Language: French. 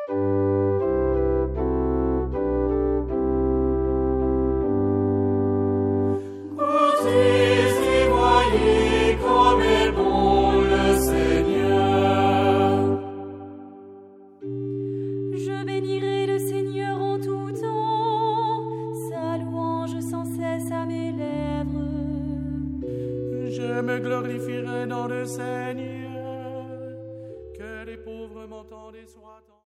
Je bénirai le Seigneur en tout temps, sa louange sans cesse à mes lèvres. Je me glorifierai dans le Seigneur, que les pauvres m'entendent et soient